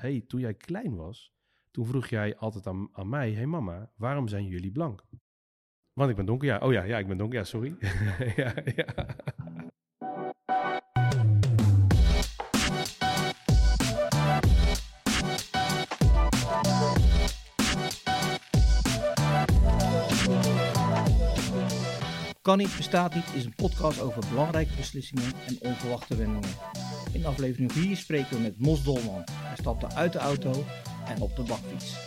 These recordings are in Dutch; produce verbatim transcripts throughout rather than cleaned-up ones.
hey, toen jij klein was, toen vroeg jij altijd aan, aan mij, hey mama, waarom zijn jullie blank? Want ik ben donker, ja. Oh ja, ja ik ben donker, ja, sorry. ja, ja. Kan niet, bestaat niet is een podcast over belangrijke beslissingen en onverwachte wendingen. In aflevering vier spreken we met Mos Dolman. Hij stapte uit de auto en op de bakfiets.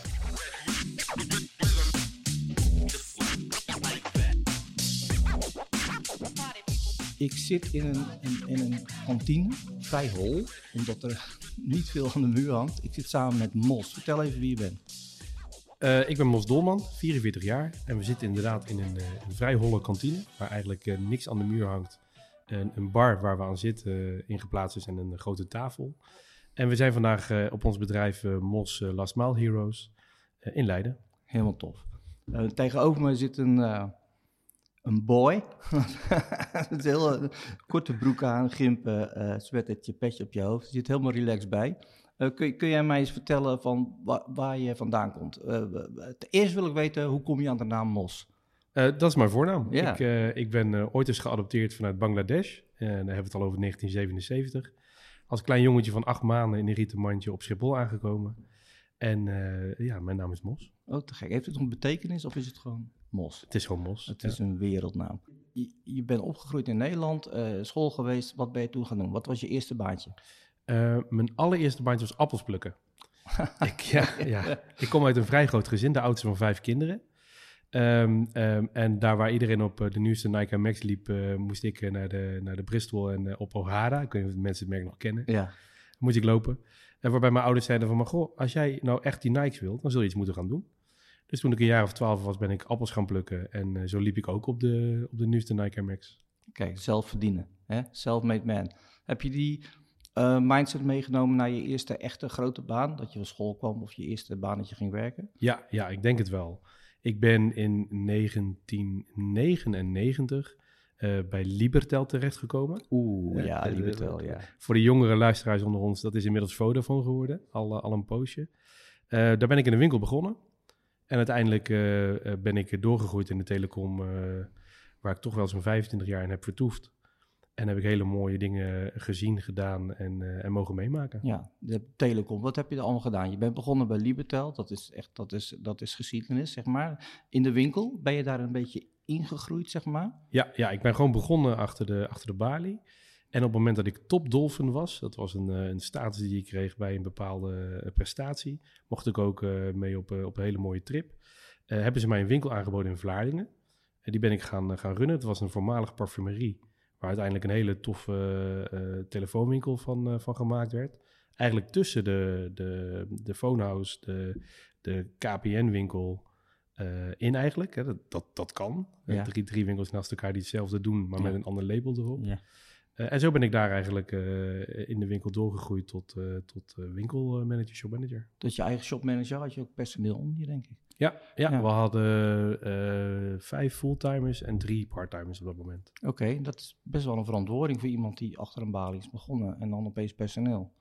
Ik zit in een, in, in een kantine, vrij hol, omdat er niet veel aan de muur hangt. Ik zit samen met Mos. Vertel even wie je bent. Uh, ik ben Mos Dolman, vierenveertig jaar. En we zitten inderdaad in een, uh, een vrij holle kantine, waar eigenlijk uh, niks aan de muur hangt. Een, een bar waar we aan zitten uh, ingeplaatst is en een grote tafel. En we zijn vandaag uh, op ons bedrijf uh, Mos uh, Last Mile Heroes uh, in Leiden. Helemaal tof. Uh, tegenover me zit een, uh, een boy. Een hele uh, korte broek aan, gimpen, uh, sweatertje, petje op je hoofd. Je zit helemaal relaxed bij. Uh, kun, kun jij mij eens vertellen van wa- waar je vandaan komt? Uh, ten eerste wil ik weten, hoe kom je aan de naam Mos? Uh, dat is mijn voornaam. Ja. Ik, uh, ik ben uh, ooit eens geadopteerd vanuit Bangladesh. En uh, daar hebben we het al over negentien zevenenzeventig. Als klein jongetje van acht maanden in een rieten mandje op Schiphol aangekomen. En uh, ja, mijn naam is Mos. Oh, te gek. Heeft het nog een betekenis of is het gewoon Mos? Het is gewoon Mos. Het ja. is een wereldnaam. Je, je bent opgegroeid in Nederland, uh, school geweest. Wat ben je toen gaan doen? Wat was je eerste baantje? Uh, mijn allereerste baantje was appels plukken. ik, ja, ja. ik kom uit een vrij groot gezin, de oudste van vijf kinderen. Um, um, en daar waar iedereen op uh, de nieuwste Nike Air Max liep, uh, moest ik uh, naar, de, naar de Bristol en uh, op O'Hara. Ik weet niet of mensen het merk nog kennen. Ja. Moest ik lopen. En waarbij mijn ouders zeiden van, maar goh, als jij nou echt die Nikes wilt, dan zul je iets moeten gaan doen. Dus toen ik een jaar of twaalf was, ben ik appels gaan plukken. En uh, zo liep ik ook op de, op de nieuwste Nike Air Max. Kijk, zelf verdienen. Hè? Self-made man. Heb je die uh, mindset meegenomen naar je eerste echte grote baan? Dat je van school kwam of je eerste baan dat je ging werken? Ja, ja, ik denk het wel. Ik ben in negentien negenennegentig uh, bij Libertel terechtgekomen. Oeh, uh, ja, uh, Libertel, ja. Voor de jongere luisteraars onder ons, dat is inmiddels Vodafone geworden, al, uh, al een poosje. Uh, daar ben ik in een winkel begonnen. En uiteindelijk uh, uh, ben ik doorgegroeid in de telecom, uh, waar ik toch wel zo'n vijfentwintig jaar in heb vertoefd. En heb ik hele mooie dingen gezien, gedaan en, uh, en mogen meemaken. Ja, de telecom. Wat heb je er allemaal gedaan? Je bent begonnen bij Libertel. Dat is echt, dat is, dat is geschiedenis, zeg maar. In de winkel, ben je daar een beetje ingegroeid, zeg maar? Ja, ja ik ben gewoon begonnen achter de, achter de balie. En op het moment dat ik topdolphin was, dat was een, een status die ik kreeg bij een bepaalde prestatie, mocht ik ook uh, mee op, uh, op een hele mooie trip. Uh, hebben ze mij een winkel aangeboden in Vlaardingen. En die ben ik gaan, uh, gaan runnen. Het was een voormalige parfumerie, waar uiteindelijk een hele toffe uh, telefoonwinkel van, uh, van gemaakt werd. Eigenlijk tussen de, de, de Phonehouse, de, de K P N-winkel uh, in eigenlijk. Hè. Dat, dat, dat kan. Ja. Drie, drie winkels naast elkaar die hetzelfde doen, maar ja. met een ander label erop. Ja. Uh, en zo ben ik daar eigenlijk uh, in de winkel doorgegroeid tot, uh, tot uh, winkelmanager, shopmanager. Dus je eigen shopmanager had je ook personeel om je, denk ik? Ja, ja, ja. we hadden uh, vijf fulltimers en drie parttimers op dat moment. Oké, okay, dat is best wel een verantwoording voor iemand die achter een balie is begonnen en dan opeens personeel.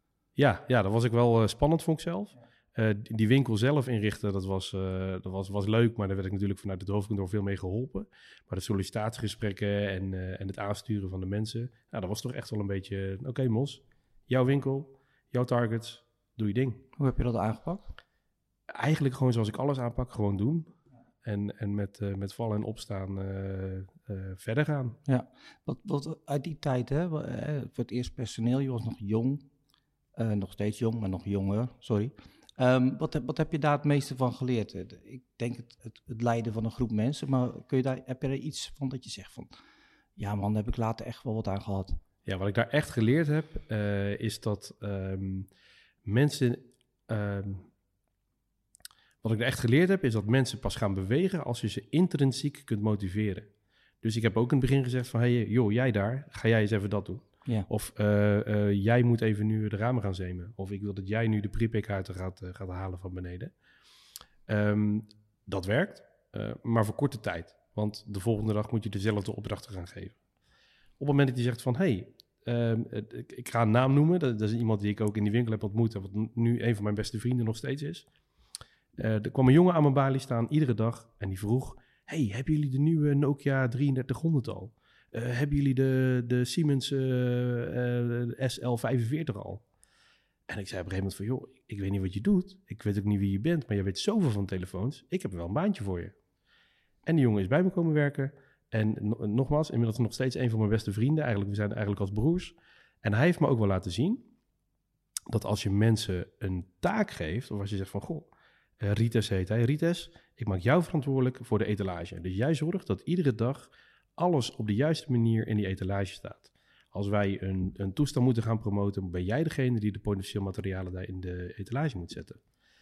Ja, ja, dat was ik wel uh, spannend, vond ik zelf. Uh, die, die winkel zelf inrichten, dat was, uh, dat was, was leuk, maar daar werd ik natuurlijk vanuit het hoofdkantoor veel mee geholpen. Maar de sollicitatiegesprekken en, uh, en het aansturen van de mensen, nou, dat was toch echt wel een beetje, oké okay, Mos, jouw winkel, jouw targets, doe je ding. Hoe heb je dat aangepakt? Eigenlijk gewoon zoals ik alles aanpak, gewoon doen. En, en met, uh, met vallen en opstaan uh, uh, verder gaan. Ja, wat, wat uit die tijd, hè, voor het eerst personeel, je was nog jong, uh, nog steeds jong, maar nog jonger, sorry. Um, wat, wat heb je daar het meeste van geleerd? Ik denk het, het, het leiden van een groep mensen, maar kun je daar, heb je er iets van dat je zegt van, ja man, daar heb ik later echt wel wat aan gehad? Ja, wat ik daar echt geleerd heb, uh, is dat um, mensen... Um, Wat ik er echt geleerd heb, is dat mensen pas gaan bewegen als je ze intrinsiek kunt motiveren. Dus ik heb ook in het begin gezegd van, hey, joh, jij daar, ga jij eens even dat doen. Ja. Of uh, uh, jij moet even nu de ramen gaan zemen. Of ik wil dat jij nu de prepaykaarten gaat, uh, gaat halen van beneden. Um, dat werkt, uh, maar voor korte tijd. Want de volgende dag moet je dezelfde opdrachten gaan geven. Op het moment dat je zegt van, hey, Um, ik, ik ga een naam noemen. Dat, dat is iemand die ik ook in die winkel heb ontmoet. En wat nu een van mijn beste vrienden nog steeds is. Uh, er kwam een jongen aan mijn balie staan, iedere dag. En die vroeg, hey, hebben jullie de nieuwe Nokia drieëndertighonderd al? Uh, hebben jullie de, de Siemens uh, uh, S L vijfenveertig al? En ik zei op een gegeven moment van, joh, ik weet niet wat je doet. Ik weet ook niet wie je bent, maar je weet zoveel van telefoons. Ik heb wel een baantje voor je. En die jongen is bij me komen werken. En no- nogmaals, inmiddels nog steeds een van mijn beste vrienden. Eigenlijk, we zijn eigenlijk als broers. En hij heeft me ook wel laten zien dat als je mensen een taak geeft, of als je zegt van, goh, uh, Rites heet hij. Rites, ik maak jou verantwoordelijk voor de etalage. Dus jij zorgt dat iedere dag alles op de juiste manier in die etalage staat. Als wij een, een toestel moeten gaan promoten, ben jij degene die de point-of-sale materialen daar in de etalage moet zetten.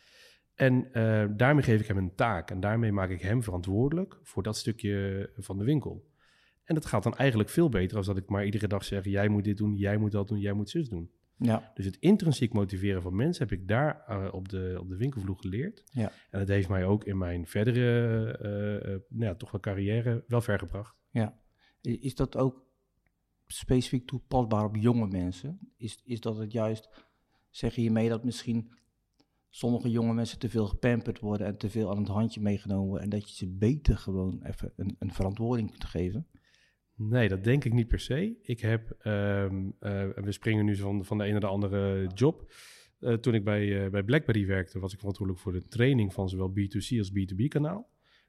En uh, daarmee geef ik hem een taak. En daarmee maak ik hem verantwoordelijk voor dat stukje van de winkel. En dat gaat dan eigenlijk veel beter als dat ik maar iedere dag zeg, jij moet dit doen, jij moet dat doen, jij moet zus doen. Ja. Dus het intrinsiek motiveren van mensen heb ik daar uh, op, de, op de winkelvloer geleerd. Ja. En dat heeft mij ook in mijn verdere, uh, uh, nou ja, toch wel carrière wel ver gebracht. Ja. Is dat ook specifiek toepasbaar op jonge mensen? Is, is dat het juist, zeg je hiermee dat misschien sommige jonge mensen te veel gepamperd worden en te veel aan het handje meegenomen worden en dat je ze beter gewoon even een, een verantwoording kunt geven? Nee, dat denk ik niet per se. Ik heb, um, uh, we springen nu van, van de een naar de andere job. Uh, toen ik bij, uh, bij BlackBerry werkte, was ik verantwoordelijk voor de training van zowel B twee C als B twee B kanaal.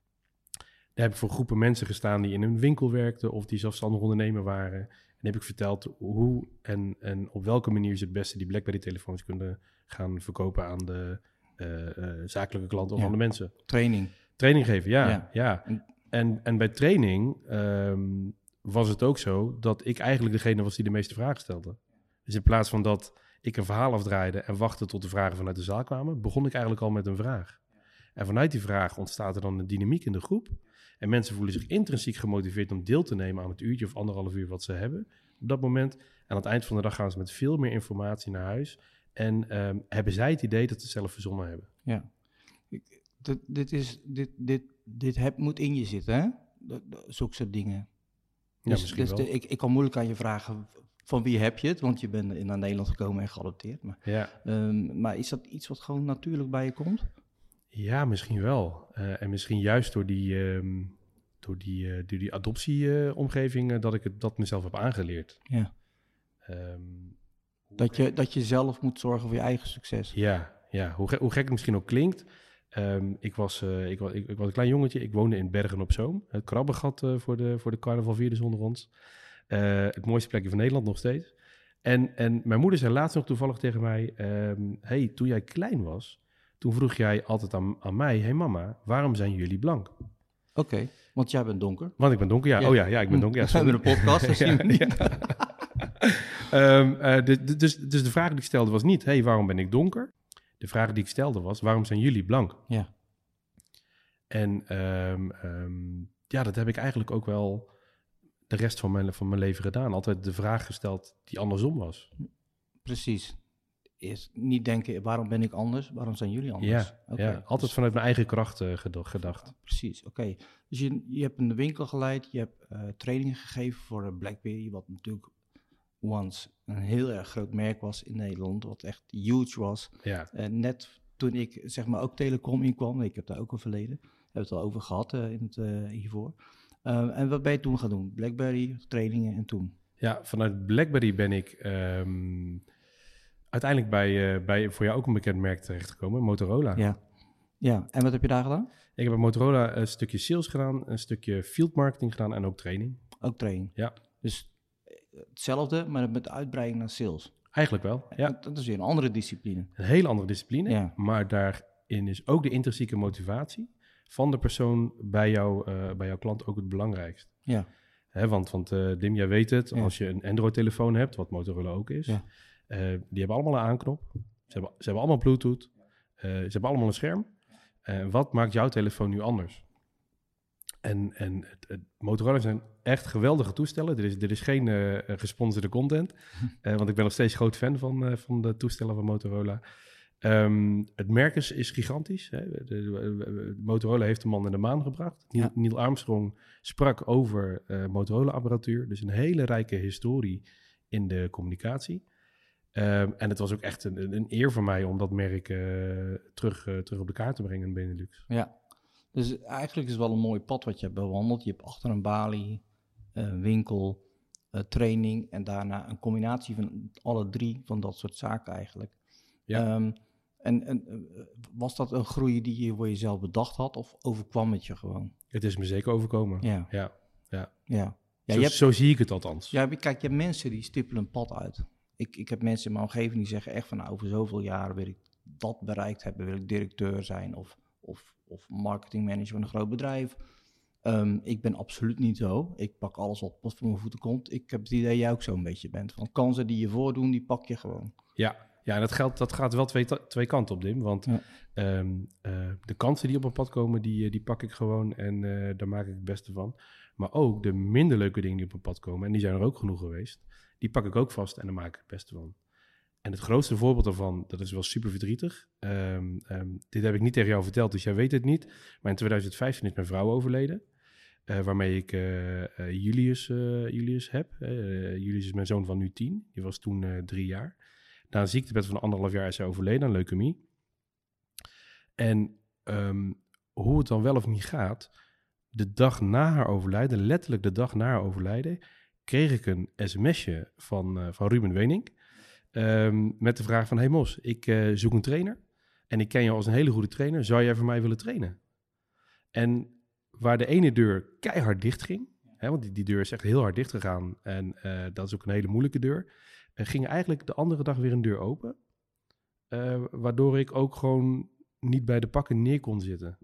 Daar heb ik voor groepen mensen gestaan die in een winkel werkten of die zelfstandig ondernemer waren. En heb ik verteld hoe en, en op welke manier ze het beste die BlackBerry-telefoons kunnen gaan verkopen aan de uh, uh, zakelijke klanten of ja. aan de mensen. Training. Training geven, ja. ja. ja. En, en bij training um, was het ook zo dat ik eigenlijk degene was die de meeste vragen stelde. Dus in plaats van dat ik een verhaal afdraaide en wachtte tot de vragen vanuit de zaal kwamen, begon ik eigenlijk al met een vraag. En vanuit die vraag ontstaat er dan een dynamiek in de groep. En mensen voelen zich intrinsiek gemotiveerd om deel te nemen aan het uurtje of anderhalf uur wat ze hebben op dat moment. En aan het eind van de dag gaan ze met veel meer informatie naar huis. En um, hebben zij het idee dat ze het zelf verzonnen hebben. Ja, dit, dit, is, dit, dit, dit heb, moet in je zitten, hè? Zulke soort dingen. Ja, dus, misschien dus wel. De, ik, ik kan moeilijk aan je vragen van wie heb je het, want je bent in naar Nederland gekomen en geadopteerd. Maar, ja. um, maar is dat iets wat gewoon natuurlijk bij je komt? Ja, misschien wel. Uh, en misschien juist door die, um, door die, uh, door die adoptieomgeving uh, dat ik het, dat mezelf heb aangeleerd. Ja. Um, dat, je, dat je zelf moet zorgen voor je eigen succes. Ja, ja. Hoe, ge- hoe gek het misschien ook klinkt. Um, ik, was, uh, ik, was, ik, ik was een klein jongetje. Ik woonde in Bergen op Zoom. Het krabbengat uh, voor de, voor de carnavalvierders onder ons. Uh, het mooiste plekje van Nederland nog steeds. En, en mijn moeder zei laatst nog toevallig tegen mij... Um, hey, toen jij klein was... Toen vroeg jij altijd aan, aan mij, hey mama, waarom zijn jullie blank? Oké, okay, want jij bent donker. Want ik ben donker, ja. ja. Oh ja, ja, ik ben donker. Ja, we hebben een podcast, dat zien we niet. um, uh, de, de, dus, dus de vraag die ik stelde was niet, hey, waarom ben ik donker? De vraag die ik stelde was, waarom zijn jullie blank? Ja. En um, um, ja, dat heb ik eigenlijk ook wel de rest van mijn, van mijn leven gedaan. Altijd de vraag gesteld die andersom was. Precies. Is niet denken, waarom ben ik anders? Waarom zijn jullie anders? Ja, okay, ja altijd dus vanuit mijn eigen kracht uh, gedacht. Ja, precies, oké. Okay. Dus je, je hebt een winkel geleid, je hebt uh, trainingen gegeven voor BlackBerry, wat natuurlijk once een heel erg groot merk was in Nederland, wat echt huge was. Ja. Uh, net toen ik zeg maar ook telecom inkwam, ik heb daar ook een verleden, hebben we het al over gehad uh, in het, uh, hiervoor. Uh, en wat ben je toen gaan doen? BlackBerry, trainingen en toen? Ja, vanuit BlackBerry ben ik... Um, uiteindelijk bij, uh, bij voor jou ook een bekend merk terechtgekomen, Motorola. Ja. Ja, en wat heb je daar gedaan? Ik heb bij Motorola een stukje sales gedaan, een stukje field marketing gedaan en ook training. Ook training? Ja. Dus hetzelfde, maar met uitbreiding naar sales? Eigenlijk wel, ja. Dat, dat is weer een andere discipline. Een hele andere discipline, ja. Maar daarin is ook de intrinsieke motivatie van de persoon bij, jou, uh, bij jouw klant ook het belangrijkst. Ja. Hè, want want uh, Dim, jij weet het, ja. als je een Android-telefoon hebt, wat Motorola ook is... Ja. Uh, die hebben allemaal een aanknop. Ze hebben, ze hebben allemaal Bluetooth. Uh, ze hebben allemaal een scherm. Uh, wat maakt jouw telefoon nu anders? En, en het, het Motorola zijn echt geweldige toestellen. Er is, er is geen uh, gesponsorde content. Uh, want ik ben nog steeds groot fan van, uh, van de toestellen van Motorola. Um, het merk is, is gigantisch. Hè. De, de, de, Motorola heeft de man naar de maan gebracht. Ja. Neil, Neil Armstrong sprak over uh, Motorola-apparatuur. Dus een hele rijke historie in de communicatie. Um, en het was ook echt een, een eer voor mij om dat merk uh, terug, uh, terug op de kaart te brengen in Benelux. Ja, dus eigenlijk is het wel een mooi pad wat je hebt bewandeld. Je hebt achter een balie, een winkel, uh, training en daarna een combinatie van alle drie van dat soort zaken eigenlijk. Ja. Um, en, en uh, was dat een groei die je voor jezelf bedacht had of overkwam het je gewoon? Het is me zeker overkomen. Ja. Ja. ja. ja. ja zo, je hebt, zo zie ik het althans. Ja, kijk, je hebt mensen die stippelen een pad uit. Ik, ik heb mensen in mijn omgeving die zeggen echt van nou, over zoveel jaren wil ik dat bereikt hebben, wil ik directeur zijn of, of, of marketingmanager van een groot bedrijf. Um, ik ben absoluut niet zo. Ik pak alles wat voor mijn voeten komt. Ik heb het idee dat jij ook zo'n beetje bent. Van kansen die je voordoen, die pak je gewoon. Ja, ja en dat, geldt, dat gaat wel twee, twee kanten op, Dim. Want ja. um, uh, de kansen die op mijn pad komen, die, die pak ik gewoon en uh, daar maak ik het beste van. Maar ook de minder leuke dingen die op mijn pad komen, en die zijn er ook genoeg geweest, die pak ik ook vast en daar maak ik het beste van. En het grootste voorbeeld daarvan, dat is wel super verdrietig. Um, um, dit heb ik niet tegen jou verteld, dus jij weet het niet. Maar in twintig vijftien is mijn vrouw overleden. Uh, waarmee ik uh, uh, Julius, uh, Julius heb. Uh, Julius is mijn zoon van nu tien. Die was toen uh, drie jaar. Na een ziektebed van anderhalf jaar is hij overleden aan leukemie. En um, hoe het dan wel of niet gaat, de dag na haar overlijden, letterlijk de dag na haar overlijden, kreeg ik een sms'je van, uh, van Ruben Wenink. Um, met de vraag van, hey Mos, ik uh, zoek een trainer. En ik ken jou als een hele goede trainer. Zou jij voor mij willen trainen? En waar de ene deur keihard dicht ging, hè, want die, die deur is echt heel hard dicht gegaan. En uh, dat is ook een hele moeilijke deur. Uh, ging eigenlijk de andere dag weer een deur open. Uh, waardoor ik ook gewoon niet bij de pakken neer kon zitten.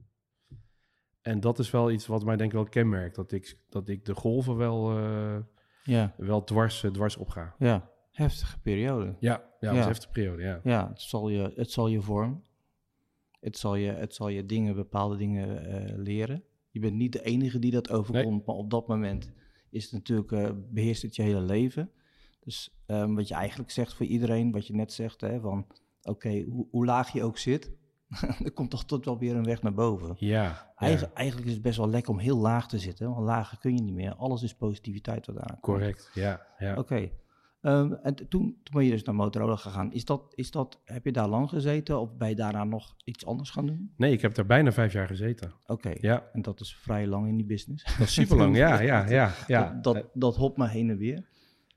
En dat is wel iets wat mij denk ik wel kenmerkt. Dat ik, dat ik de golven wel, uh, ja. wel dwars, uh, dwars opga. Ja, heftige periode. Ja, ja, ja. een heftige periode, ja. Ja, het zal je, het zal je vormen. Het zal je, het zal je dingen, bepaalde dingen uh, leren. Je bent niet de enige die dat overkomt, nee. Maar op dat moment is het natuurlijk, uh, beheerst het je hele leven. Dus um, wat je eigenlijk zegt voor iedereen, wat je net zegt, hè, van oké, okay, hoe, hoe laag je ook zit, er komt toch tot wel weer een weg naar boven. Ja, Eigen, ja. Eigenlijk is het best wel lekker om heel laag te zitten, want lager kun je niet meer. Alles is positiviteit wat aan. Correct, ja. ja. Oké. Okay. Um, en t- toen, toen ben je dus naar Motorola gegaan. Is dat, is dat, heb je daar lang gezeten of ben je daarna nog iets anders gaan doen? Nee, ik heb daar bijna vijf jaar gezeten. Oké, okay. Ja. En dat is vrij lang in die business. Dat is super lang, ja, ja, ja. ja. Dat, dat, dat hopt maar heen en weer.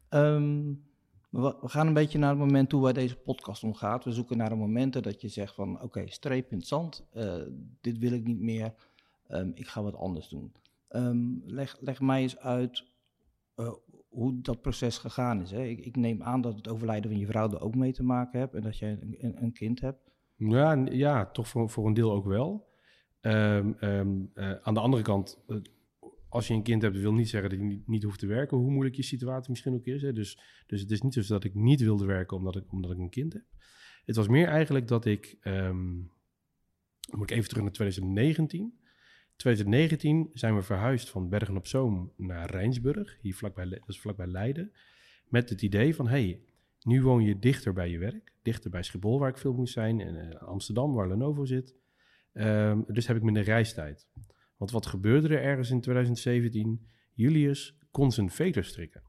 Um, we, we gaan een beetje naar het moment toe waar deze podcast om gaat. We zoeken naar de momenten dat je zegt van oké, okay, streep in het zand. Uh, dit wil ik niet meer. Um, ik ga wat anders doen. Um, leg, leg mij eens uit uh, hoe dat proces gegaan is. Hè? Ik, ik neem aan dat het overlijden van je vrouw er ook mee te maken hebt en dat je een, een, een kind hebt. Ja, ja toch voor, voor een deel ook wel. Um, um, uh, aan de andere kant, uh, als je een kind hebt, wil niet zeggen dat je niet, niet hoeft te werken, hoe moeilijk je situatie misschien ook is. Hè? Dus, dus het is niet zo dat ik niet wilde werken omdat ik, omdat ik een kind heb. Het was meer eigenlijk dat ik, um, dan moet ik even terug naar twintig negentien. twintig negentien zijn we verhuisd van Bergen op Zoom naar Rijnsburg, hier vlakbij, dat is vlakbij Leiden, met het idee van, hey, nu woon je dichter bij je werk, dichter bij Schiphol, waar ik veel moest zijn, en uh, Amsterdam, waar Lenovo zit. Um, dus heb ik minder reistijd. Want wat gebeurde er ergens in twintig zeventien? Julius kon zijn veter strikken.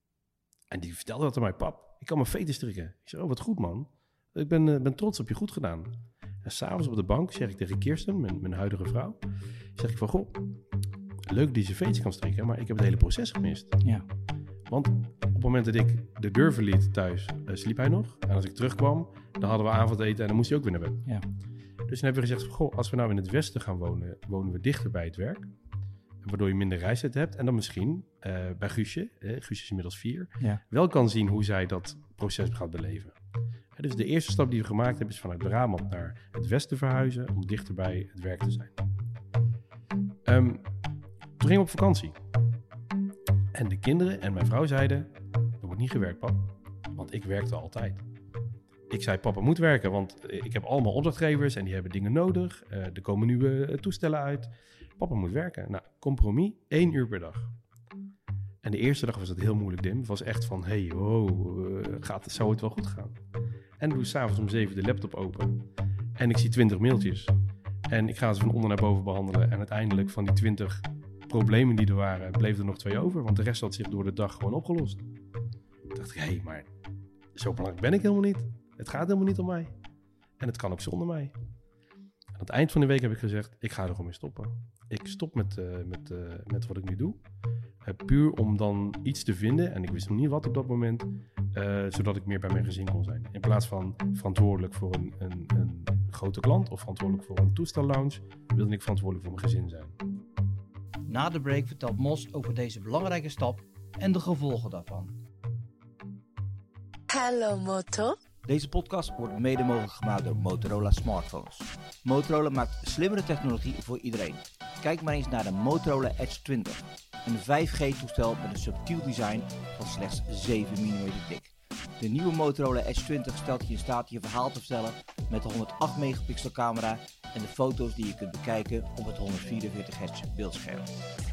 En die vertelde dat aan mij, pap, ik kan mijn veter strikken. Ik zeg, oh, wat goed man. Ik ben, uh, ben trots op je, goed gedaan. En s'avonds op de bank zeg ik tegen Kirsten, mijn, mijn huidige vrouw, zeg ik van, goh, leuk dat je zijn veters kan strikken, maar ik heb het hele proces gemist. Ja. Want op het moment dat ik de deur verliet thuis, uh, sliep hij nog. En als ik terugkwam, dan hadden we avondeten en dan moest hij ook weer naar bed. Ja. Dus toen hebben we gezegd, goh, als we nou in het westen gaan wonen, wonen we dichter bij het werk. Waardoor je minder reistijd hebt. En dan misschien uh, bij Guusje, eh, Guusje is inmiddels vier, ja. wel kan zien hoe zij dat proces gaat beleven. Ja, dus de eerste stap die we gemaakt hebben is vanuit Brabant naar het westen verhuizen om dichter bij het werk te zijn. Um, toen gingen we op vakantie. En de kinderen en mijn vrouw zeiden, er wordt niet gewerkt, pap. Want ik werkte altijd. Ik zei, papa moet werken, want ik heb allemaal opdrachtgevers en die hebben dingen nodig. Uh, er komen nieuwe toestellen uit. Papa moet werken. Nou, compromis, één uur per dag. En de eerste dag was het heel moeilijk, Dim. Het was echt van, hey, wow, uh, gaat, zou het wel goed gaan? En ik doe s'avonds om zeven de laptop open. En ik zie twintig mailtjes. En ik ga ze van onder naar boven behandelen. En uiteindelijk van die twintig problemen die er waren, bleef er nog twee over. Want de rest had zich door de dag gewoon opgelost. Toen dacht ik, hé, hey, maar zo belangrijk ben ik helemaal niet. Het gaat helemaal niet om mij. En het kan ook zonder mij. Aan het eind van de week heb ik gezegd, ik ga er gewoon mee stoppen. Ik stop met, uh, met, uh, met wat ik nu doe. Uh, puur om dan iets te vinden, en ik wist nog niet wat op dat moment, uh, zodat ik meer bij mijn gezin kon zijn. In plaats van verantwoordelijk voor een, een, een grote klant of verantwoordelijk voor een toestellounge, wilde ik verantwoordelijk voor mijn gezin zijn. Na de break vertelt Mos over deze belangrijke stap en de gevolgen daarvan. Hallo Moto. Deze podcast wordt mede mogelijk gemaakt door Motorola smartphones. Motorola maakt slimmere technologie voor iedereen. Kijk maar eens naar de Motorola Edge twintig. Een vijf G toestel met een subtiel design van slechts zeven millimeter dik. De nieuwe Motorola Edge twintig stelt je in staat je verhaal te vertellen met de honderdacht megapixel camera en de foto's die je kunt bekijken op het honderdvierenveertig hertz beeldscherm.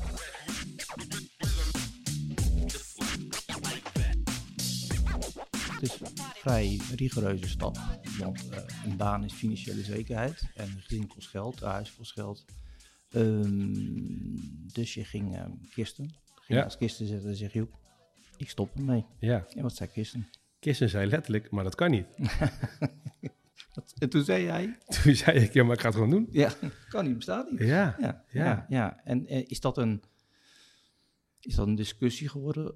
Het is een vrij rigoureuze stap, want uh, een baan is financiële zekerheid en een gezin kost geld, een huis kost geld. Um, dus je ging uh, Kirsten, ging ja. als Kirsten zetten en zeg Joep, ik stop ermee. Ja. En wat zei Kirsten? Kirsten zei letterlijk, maar dat kan niet. En toen zei jij? Toen zei ik, ja, maar ik ga het gewoon doen. Ja, kan niet, bestaat niet. Ja, ja, ja. ja, ja. En uh, is dat een, is dat een discussie geworden?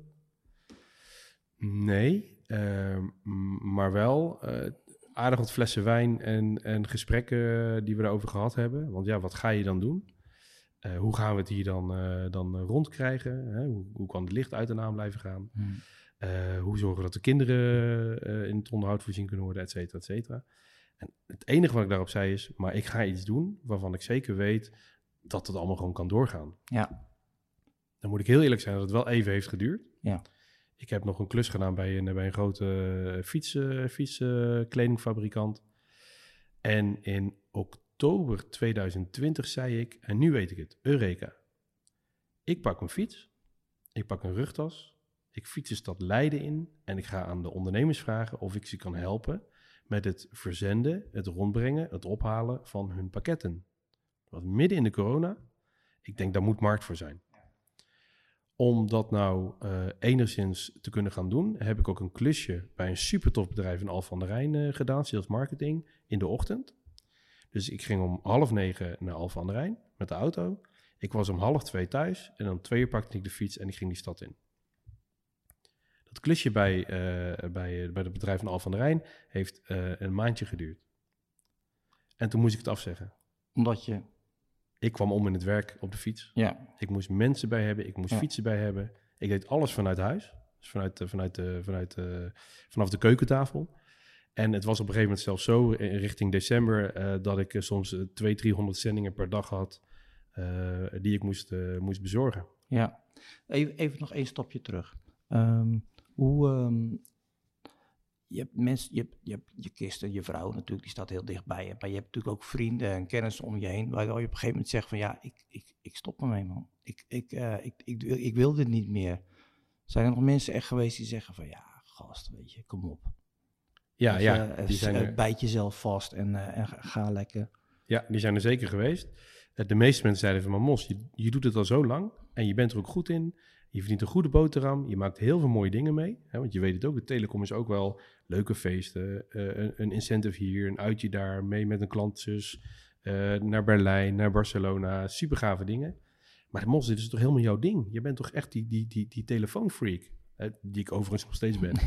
Nee, uh, maar wel uh, aardig wat flessen wijn en, en gesprekken die we erover gehad hebben. Want ja, wat ga je dan doen? Uh, hoe gaan we het hier dan, uh, dan rondkrijgen? Hè? Hoe, hoe kan het licht uit en aan blijven gaan? Hmm. Uh, hoe zorgen we dat de kinderen uh, in het onderhoud voorzien kunnen worden, et cetera, et cetera. En het enige wat ik daarop zei is, maar ik ga iets doen waarvan ik zeker weet dat het allemaal gewoon kan doorgaan. Ja. Dan moet ik heel eerlijk zijn dat het wel even heeft geduurd. Ja. Ik heb nog een klus gedaan bij een, bij een grote fietsen, fietsenkledingfabrikant. En in oktober tweeduizend twintig zei ik, en nu weet ik het, Eureka. Ik pak een fiets, ik pak een rugtas, ik fiets de stad Leiden in en ik ga aan de ondernemers vragen of ik ze kan helpen met het verzenden, het rondbrengen, het ophalen van hun pakketten. Want midden in de corona, ik denk daar moet markt voor zijn. Om dat nou uh, enigszins te kunnen gaan doen, heb ik ook een klusje bij een supertof bedrijf in Alphen aan de Rijn uh, gedaan, sales marketing, in de ochtend. Dus ik ging om half negen naar Alphen aan de Rijn met de auto. Ik was om half twee thuis en om twee uur pakte ik de fiets en ik ging die stad in. Dat klusje bij, uh, bij, bij het bedrijf in Alphen aan de Rijn heeft uh, een maandje geduurd. En toen moest ik het afzeggen. Omdat je... Ik kwam om in het werk op de fiets. Ja. Ik moest mensen bij hebben, ik moest ja. fietsen bij hebben. Ik deed alles vanuit huis, dus vanuit, vanuit, vanuit, vanuit, vanaf de keukentafel. En het was op een gegeven moment zelfs zo, in richting december, uh, dat ik uh, soms uh, tweehonderd, driehonderd zendingen per dag had, uh, die ik moest, uh, moest bezorgen. Ja, even, even nog één stapje terug. Um, hoe... Um... Je hebt mensen, je hebt, je hebt je kisten, je vrouw natuurlijk, die staat heel dicht bij je. Maar je hebt natuurlijk ook vrienden en kennissen om je heen, waar je op een gegeven moment zegt van ja, ik, ik, ik stop ermee, man. Ik, ik, uh, ik, ik, ik, ik wil dit niet meer. Zijn er nog mensen echt geweest die zeggen van ja, gast, weet je, kom op. Ja, dus, ja. Uh, die zijn er... Bijt jezelf vast en, uh, en ga lekker. Ja, die zijn er zeker geweest. De meeste mensen zeiden van, maar Mos, je, je doet het al zo lang en je bent er ook goed in. Je verdient een goede boterham, je maakt heel veel mooie dingen mee. Hè, want je weet het ook, de telecom is ook wel leuke feesten. Uh, een, een incentive hier, een uitje daar, mee met een klantzus. Uh, naar Berlijn, naar Barcelona, super gave dingen. Maar Mos, dit is toch helemaal jouw ding? Je bent toch echt die, die, die, die telefoonfreak, hè, die ik overigens nog steeds ben.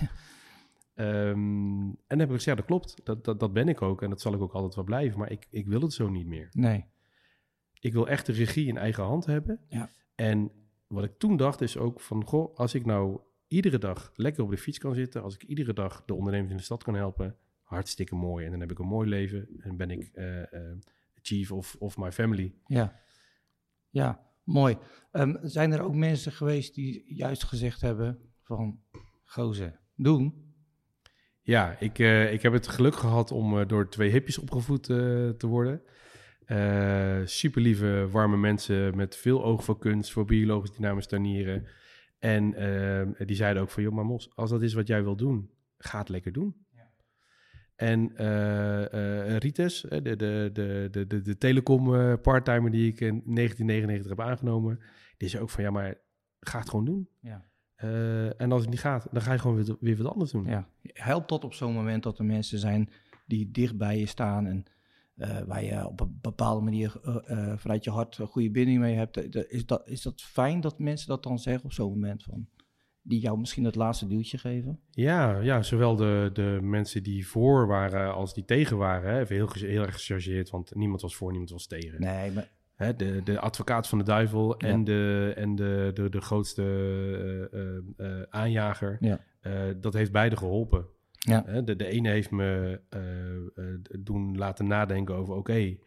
um, en dan heb ik gezegd, ja, dat klopt. Dat, dat, dat ben ik ook en dat zal ik ook altijd wel blijven. Maar ik, ik wil het zo niet meer. Nee. Ik wil echt de regie in eigen hand hebben. Ja. En wat ik toen dacht is ook van, goh, als ik nou iedere dag lekker op de fiets kan zitten, als ik iedere dag de ondernemers in de stad kan helpen, hartstikke mooi. En dan heb ik een mooi leven en ben ik uh, uh, chief of, of my family. Ja, ja, mooi. Um, zijn er ook mensen geweest die juist gezegd hebben van, gozer, doen? Ja, ik, uh, ik heb het geluk gehad om uh, door twee hippies opgevoed uh, te worden. Uh, super lieve, warme mensen met veel oog voor kunst, voor biologisch dynamisch tuinieren. En uh, die zeiden ook van, joh, maar Mos, als dat is wat jij wil doen, ga het lekker doen. Ja. En uh, uh, Rites, de, de, de, de, de, de telecom uh, parttimer die ik in negentien negenennegentig heb aangenomen, die zei ook van, ja, maar ga het gewoon doen. Ja. Uh, en als het niet gaat, dan ga je gewoon weer, weer wat anders doen. Ja. Helpt dat op zo'n moment dat er mensen zijn die dicht bij je staan en uh, waar je op een bepaalde manier uh, uh, vanuit je hart een goede binding mee hebt? Is dat, is dat fijn dat mensen dat dan zeggen op zo'n moment van, die jou misschien het laatste duwtje geven? Ja, ja, zowel de, de mensen die voor waren als die tegen waren. Hè, even heel, heel erg gechargeerd, want niemand was voor, niemand was tegen. Nee, maar... Hè, de, de advocaat van de duivel ja. en, de, en de, de, de grootste uh, uh, uh, aanjager, ja. uh, dat heeft beide geholpen. Ja. Hè, de, de ene heeft me uh, uh, doen laten nadenken over, oké, okay,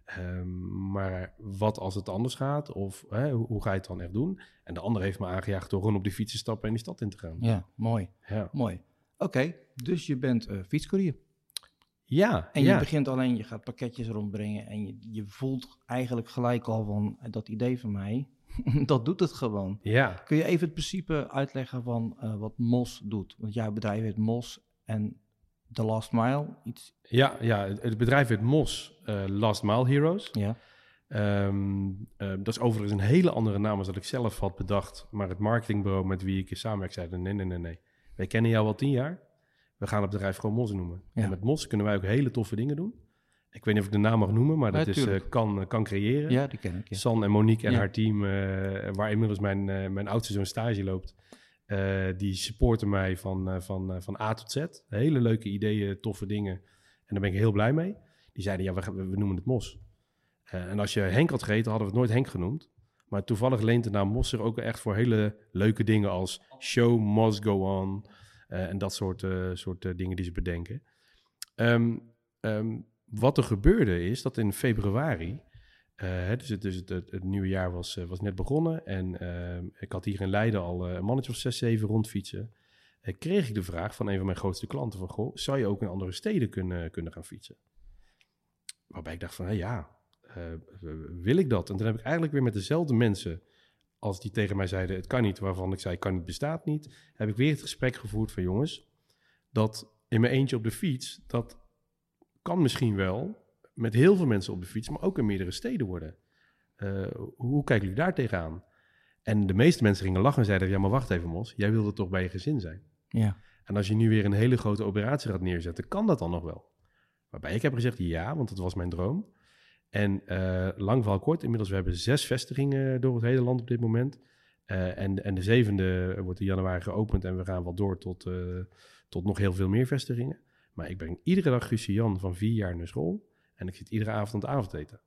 um, maar wat als het anders gaat? Of hè, hoe, hoe ga je het dan echt doen? En de andere heeft me aangejaagd door gewoon op die fiets te stappen en die stad in te gaan. Ja, mooi. Ja. Mooi. Oké, okay, dus je bent uh, fietscourier. Ja. En je ja. begint alleen, je gaat pakketjes rondbrengen en je, je voelt eigenlijk gelijk al van dat idee van mij, dat doet het gewoon. Ja. Kun je even het principe uitleggen van uh, wat M O S doet? Want jouw bedrijf heet M O S en The Last Mile. Iets... Ja, ja, het bedrijf heet M O S, uh, Last Mile Heroes. Ja. Um, uh, dat is overigens een hele andere naam dan ik zelf had bedacht. Maar het marketingbureau met wie ik samenwerk zei, nee, nee, nee, nee. Wij kennen jou al tien jaar. We gaan het bedrijf gewoon M O S noemen. Ja. En met M O S kunnen wij ook hele toffe dingen doen. Ik weet niet of ik de naam mag noemen, maar dat ja, is uh, kan, uh, kan creëren. Ja, die ken ik. Ja. San en Monique en ja. haar team, uh, waar inmiddels mijn, uh, mijn oudste zoon stage loopt, uh, die supporten mij van, uh, van, uh, van A tot Z. Hele leuke ideeën, toffe dingen. En daar ben ik heel blij mee. Die zeiden, ja, we, we noemen het M O S. Uh, en als je Henk had gegeten, hadden we het nooit Henk genoemd. Maar toevallig leent de naam M O S zich ook echt voor hele leuke dingen als show must go on. Uh, en dat soort, uh, soort uh, dingen die ze bedenken. Um, um, wat er gebeurde is dat in februari, uh, dus, het, dus het, het, het nieuwe jaar was, uh, was net begonnen. En uh, ik had hier in Leiden al uh, een mannetje of zes, zeven rondfietsen. Uh, kreeg ik de vraag van een van mijn grootste klanten van, goh, zou je ook in andere steden kunnen, kunnen gaan fietsen? Waarbij ik dacht van, hey, ja, uh, wil ik dat? En toen heb ik eigenlijk weer met dezelfde mensen als die tegen mij zeiden, het kan niet, waarvan ik zei, kan niet, bestaat niet, heb ik weer het gesprek gevoerd van, jongens, dat in mijn eentje op de fiets, dat kan misschien wel met heel veel mensen op de fiets, maar ook in meerdere steden worden. Uh, hoe kijken jullie daar tegenaan? En de meeste mensen gingen lachen en zeiden, ja, maar wacht even, Mos, jij wilde toch bij je gezin zijn? Ja. En als je nu weer een hele grote operatie gaat neerzetten, kan dat dan nog wel? Waarbij ik heb gezegd, ja, want dat was mijn droom. En uh, lang verhaal kort, inmiddels we hebben zes vestigingen door het hele land op dit moment. Uh, en, en de zevende wordt in januari geopend en we gaan wel door tot, uh, tot nog heel veel meer vestigingen. Maar ik breng iedere dag Guusje Jan van vier jaar naar school en ik zit iedere avond aan het avondeten.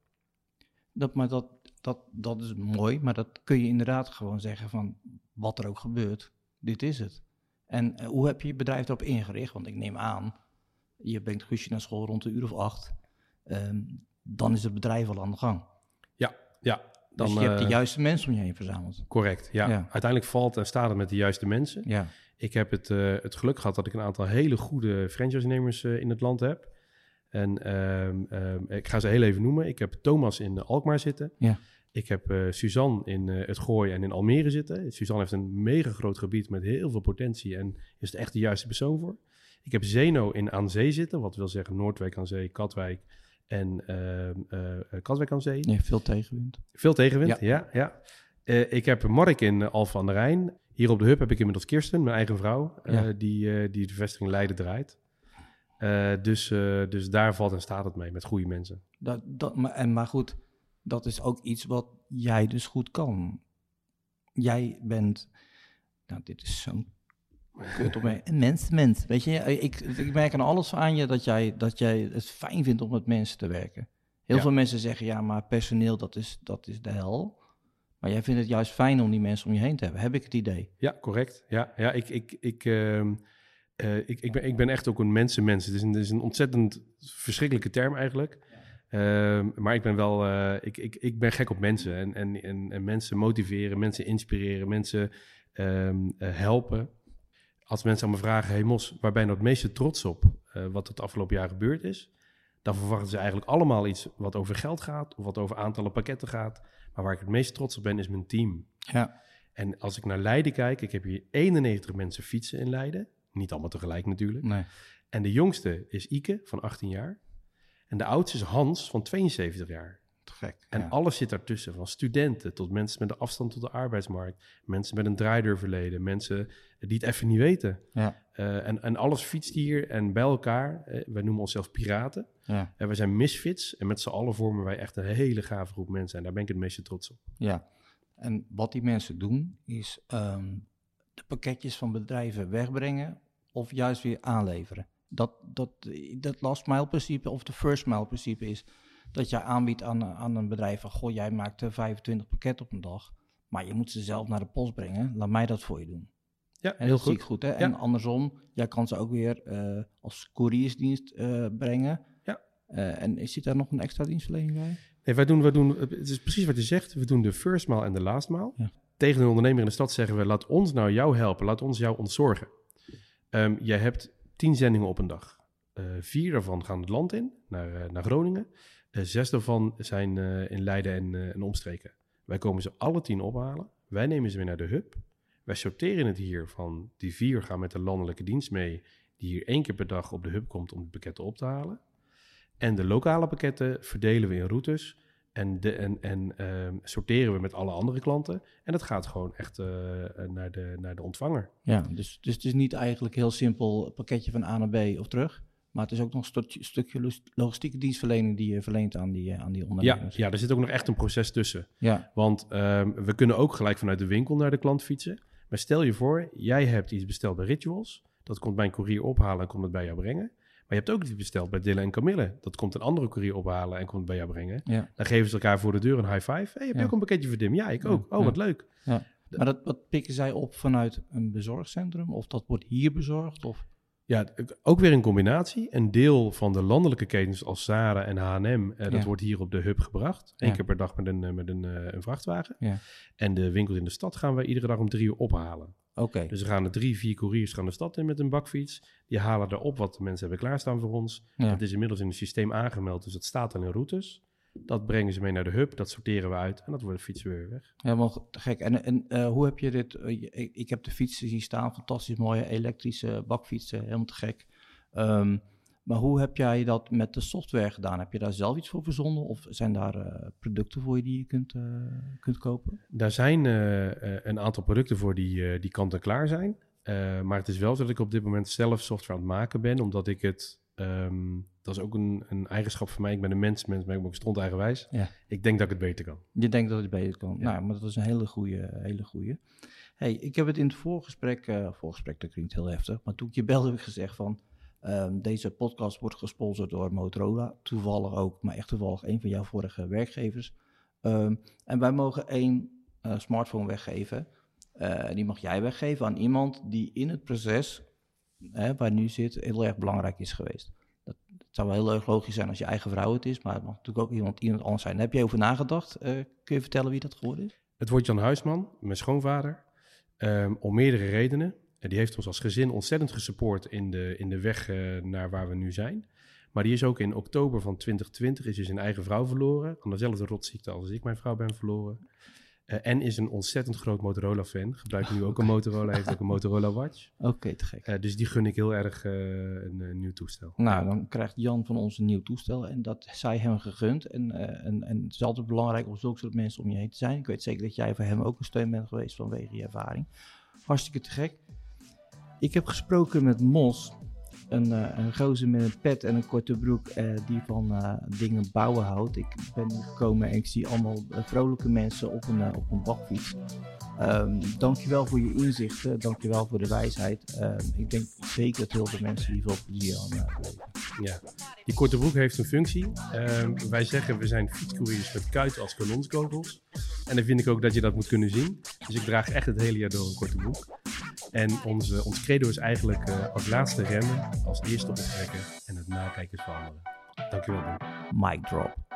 Dat, maar dat, dat, dat is mooi, maar dat kun je inderdaad gewoon zeggen van wat er ook gebeurt, dit is het. En uh, hoe heb je je bedrijf erop ingericht? Want ik neem aan, je brengt Guusje naar school rond een uur of acht. Um, dan is het bedrijf al aan de gang. Ja, ja. Dan, dus je hebt de juiste mensen om je heen verzameld. Correct, ja. ja. Uiteindelijk valt en staat het met de juiste mensen. Ja. Ik heb het, uh, het geluk gehad dat ik een aantal hele goede franchise-nemers uh, in het land heb. En um, um, ik ga ze heel even noemen. Ik heb Thomas in Alkmaar zitten. Ja. Ik heb uh, Suzanne in uh, het Gooi en in Almere zitten. Suzanne heeft een mega groot gebied met heel veel potentie en is er echt de juiste persoon voor. Ik heb Zeno in Aan Zee zitten, wat wil zeggen Noordwijk aan Zee, Katwijk en uh, uh, Katwijk aan Zee. Nee, veel tegenwind. Veel tegenwind, ja. ja, ja. Uh, ik heb Mark in uh, Alphen aan de Rijn. Hier op de hub heb ik inmiddels Kirsten, mijn eigen vrouw, uh, ja. die, uh, die de vestiging Leiden draait. Uh, dus, uh, dus daar valt en staat het mee, met goede mensen. Dat, dat, maar, en, maar goed, dat is ook iets wat jij dus goed kan. Jij bent, nou dit is zo'n kut op mij, een mens, mens. Weet je, ik, ik merk aan alles aan je dat jij, dat jij het fijn vindt om met mensen te werken. Heel ja. veel mensen zeggen, ja, maar personeel, dat is, dat is de hel. Maar jij vindt het juist fijn om die mensen om je heen te hebben. Heb ik het idee? Ja, correct. Ja, ja ik, ik, ik, uh, uh, ik, ik, ben, ik ben echt ook een mensenmens. Het is een, het is een ontzettend verschrikkelijke term eigenlijk. Ja. Uh, maar ik ben wel, uh, ik, ik, ik ben gek op mensen. En, en, en, en mensen motiveren, mensen inspireren, mensen um, uh, helpen. Als mensen aan me vragen, hey Mos, waar ben je nou het meeste trots op? Uh, wat het afgelopen jaar gebeurd is? Dan verwachten ze eigenlijk allemaal iets wat over geld gaat of wat over aantallen pakketten gaat. Maar waar ik het meest trots op ben, is mijn team. Ja. En als ik naar Leiden kijk, ik heb hier eenennegentig mensen fietsen in Leiden. Niet allemaal tegelijk natuurlijk. Nee. En de jongste is Ike van achttien jaar. En de oudste is Hans van tweeënzeventig jaar. te gek. En ja. alles zit daartussen, van studenten tot mensen met een afstand tot de arbeidsmarkt, mensen met een draaideurverleden, mensen die het even niet weten. Ja. Uh, en, en alles fietst hier en bij elkaar. Uh, wij noemen onszelf piraten. Ja. En wij zijn misfits en met z'n allen vormen wij echt een hele gave groep mensen. En daar ben ik het meeste trots op. Ja, en wat die mensen doen is um, de pakketjes van bedrijven wegbrengen of juist weer aanleveren. Dat, dat, dat last mile principe of de first mile principe is dat jij aanbiedt aan, aan een bedrijf van, goh, jij maakt vijfentwintig pakketten op een dag, maar je moet ze zelf naar de post brengen. Laat mij dat voor je doen. Ja, en heel dat goed. zie ik goed, hè? Ja. En andersom, jij kan ze ook weer uh, als couriersdienst uh, brengen. Ja. Uh, en zit daar nog een extra dienstverlening bij? Nee, wij doen, wij doen, het is precies wat je zegt. We doen de first mile en de last mile. Ja. Tegen een ondernemer in de stad zeggen we, laat ons nou jou helpen. Laat ons jou ontzorgen. Um, jij hebt tien zendingen op een dag. Uh, vier daarvan gaan het land in, naar, uh, naar Groningen. Uh, zes daarvan zijn uh, in Leiden en, uh, en omstreken. Wij komen ze alle tien ophalen. Wij nemen ze weer naar de hub. Wij sorteren het hier van die vier gaan met de landelijke dienst mee, die hier één keer per dag op de hub komt om de pakketten op te halen. En de lokale pakketten verdelen we in routes en, de, en, en uh, sorteren we met alle andere klanten. En dat gaat gewoon echt uh, naar, de, naar de ontvanger. Ja, dus, dus het is niet eigenlijk heel simpel een pakketje van A naar B of terug. Maar het is ook nog een stukje, stukje logistieke dienstverlening die je verleent aan die, aan die ondernemers. Ja, ja, er zit ook nog echt een proces tussen. Ja. Want um, we kunnen ook gelijk vanuit de winkel naar de klant fietsen. Maar stel je voor, jij hebt iets besteld bij Rituals. Dat komt bij een courier ophalen en komt het bij jou brengen. Maar je hebt ook iets besteld bij Dille en Camille. Dat komt een andere courier ophalen en komt het bij jou brengen. Ja. Dan geven ze elkaar voor de deur een high five. Hey, heb je ja. ook een pakketje voor Dim? Ja, ik ook. Oh, ja. wat leuk. Ja. Maar dat, wat pikken zij op vanuit een bezorgcentrum? Of dat wordt hier bezorgd? Of? Ja, ook weer een combinatie. Een deel van de landelijke ketens als Zara en H en M, eh, dat ja. wordt hier op de hub gebracht. Eén ja. keer per dag met een, met een, uh, een vrachtwagen. Ja. En de winkels in de stad gaan we iedere dag om drie uur ophalen. Okay. Dus er gaan er drie, vier couriers gaan de stad in met een bakfiets. Die halen erop wat de mensen hebben klaarstaan voor ons. Ja. Dat is inmiddels in het systeem aangemeld, dus het staat dan in routes. Dat brengen ze mee naar de hub, dat sorteren we uit en dat wordt de fiets weer weg. Helemaal te gek. En, en uh, hoe heb je dit... Uh, ik, ik heb de fietsen zien staan, fantastisch mooie elektrische bakfietsen, helemaal te gek. Um, maar hoe heb jij dat met de software gedaan? Heb je daar zelf iets voor verzonnen of zijn daar uh, producten voor je die je kunt, uh, kunt kopen? Daar zijn uh, uh, een aantal producten voor die, uh, die kant en klaar zijn. Uh, maar het is wel zo dat ik op dit moment zelf software aan het maken ben, omdat ik het... Um, dat is ook een, een eigenschap van mij. Ik ben een mens, mens maar ik ben ook stond eigenwijs. Ja. Ik denk dat ik het beter kan. Je denkt dat het beter kan. Ja. Nou, maar dat is een hele goede, hele goede. Hey, ik heb het in het voorgesprek, uh, voorgesprek dat klinkt heel heftig, maar toen ik je belde heb ik gezegd van, um, deze podcast wordt gesponsord door Motorola. Toevallig ook, maar echt toevallig een van jouw vorige werkgevers. Um, en wij mogen één uh, smartphone weggeven. Uh, die mag jij weggeven aan iemand die in het proces, hè, waar nu zit, heel erg belangrijk is geweest. Dat, dat zou wel heel erg logisch zijn als je eigen vrouw het is, maar het mag natuurlijk ook iemand, iemand anders zijn. Daar heb je over nagedacht? Uh, kun je vertellen wie dat geworden is? Het wordt Jan Huisman, mijn schoonvader, um, om meerdere redenen. Die heeft ons als gezin ontzettend gesupport in de, in de weg uh, naar waar we nu zijn. Maar die is ook in oktober van twintig twintig is hij zijn eigen vrouw verloren. Aan dezelfde rotziekte als ik mijn vrouw ben verloren. Uh, en is een ontzettend groot Motorola-fan. Gebruikt nu ook een Motorola, heeft ook een Motorola Watch. Oké, okay, te gek. Uh, dus die gun ik heel erg uh, een, een nieuw toestel. Nou, dan krijgt Jan van ons een nieuw toestel en dat zij hem gegund. En, uh, en, en het is altijd belangrijk om zulke soort mensen om je heen te zijn. Ik weet zeker dat jij voor hem ook een steun bent geweest vanwege je ervaring. Hartstikke te gek. Ik heb gesproken met Mos, een, uh, een gozer met een pet en een korte broek uh, die van uh, dingen bouwen houdt. Ik ben nu gekomen en ik zie allemaal uh, vrolijke mensen op een, uh, op een bakfiets. Um, dankjewel voor je inzichten, dankjewel voor de wijsheid. Um, ik denk zeker dat heel veel mensen hier veel plezier aan uh, beleven. Ja, die korte broek heeft een functie. Um, wij zeggen we zijn fietscouriers met kuiten als kanonskogels. En dan vind ik ook dat je dat moet kunnen zien. Dus ik draag echt het hele jaar door een korte broek. En onze, ons credo is eigenlijk uh, als laatste remmen, als eerste optrekken en het nakijken is voor anderen. Dankjewel, Ben. Mic drop.